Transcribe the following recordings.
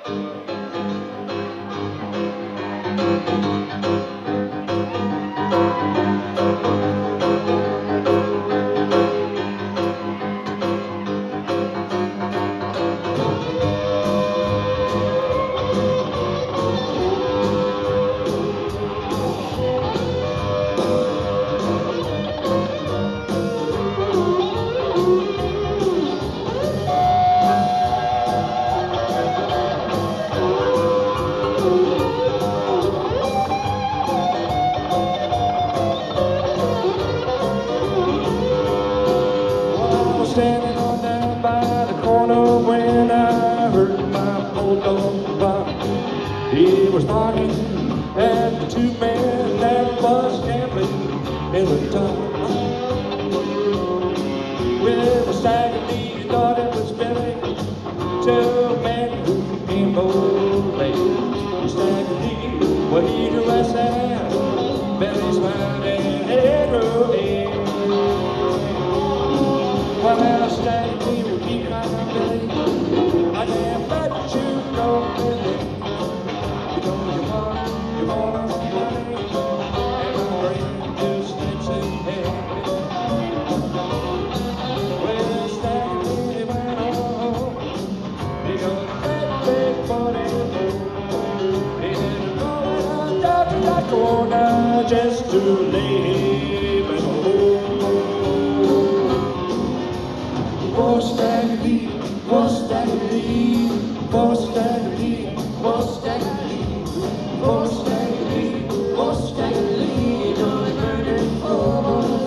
Standing on down by the corner when I heard my bulldog bark. He was barking at the two men that was gambling in the dark. With a stag lead, he thought it was Billy, two men who came both late. The stag lead, well, he'd arrest that Billy's smiling head road. Well, I stand here with me, my Billy. I can't let you go, Billy. You know you want money, and my brain just slips in head. Well, stand here, man, oh, he got that big body. He didn't go down to that corner just to leave it home. Was that me? Was that me? Was that me? Was that me? Was that me? Was that me? Don't burn it for.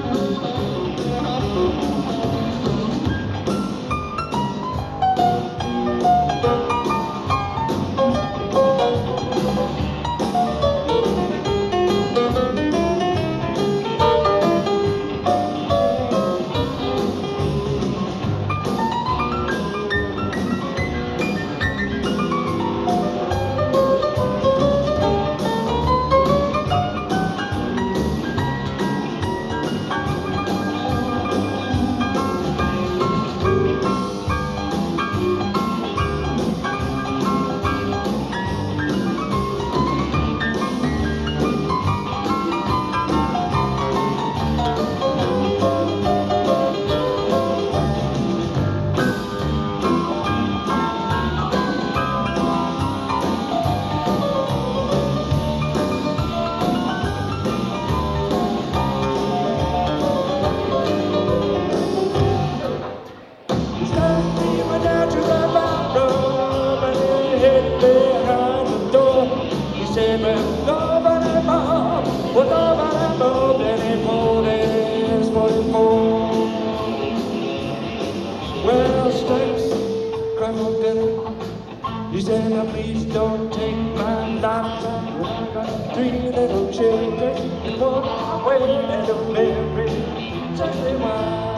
Well, Stakes cried for Billy. He said, now please don't take my life. I got three little children, and one waiting to marry. Tell me why.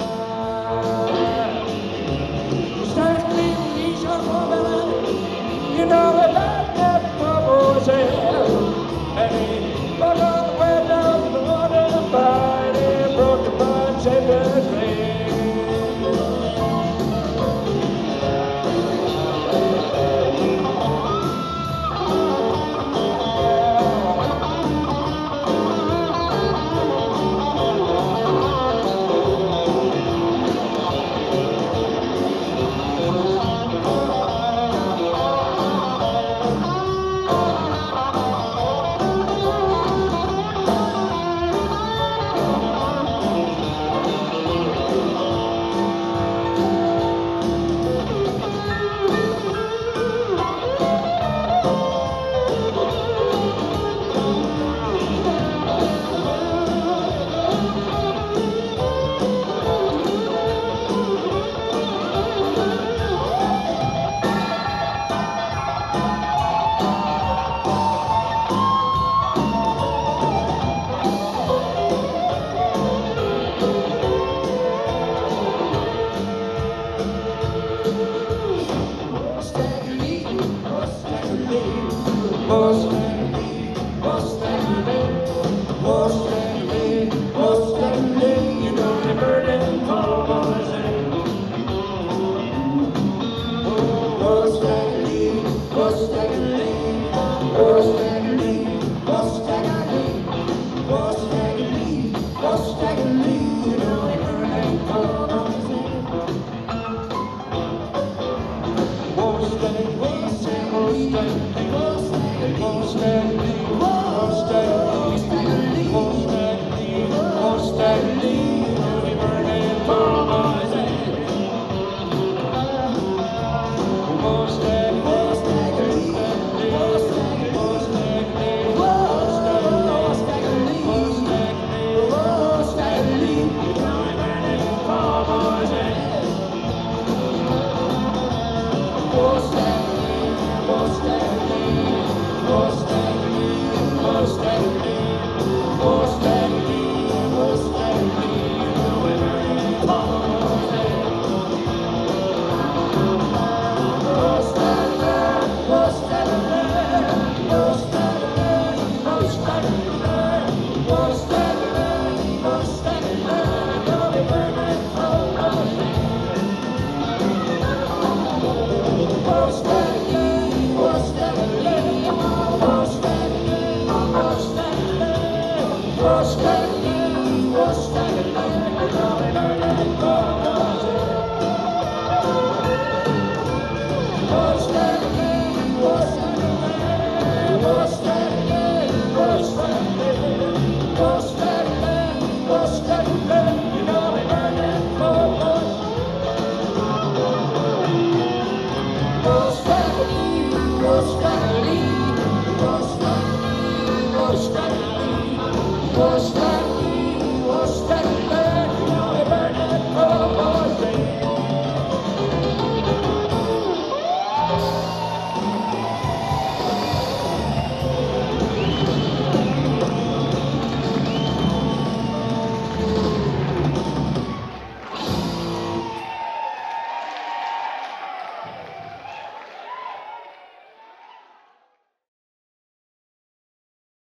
Stakes, please, your Billy. You know that that boy's head. And he got all the way down to the water to fight. He broke the bud, saved the train. What's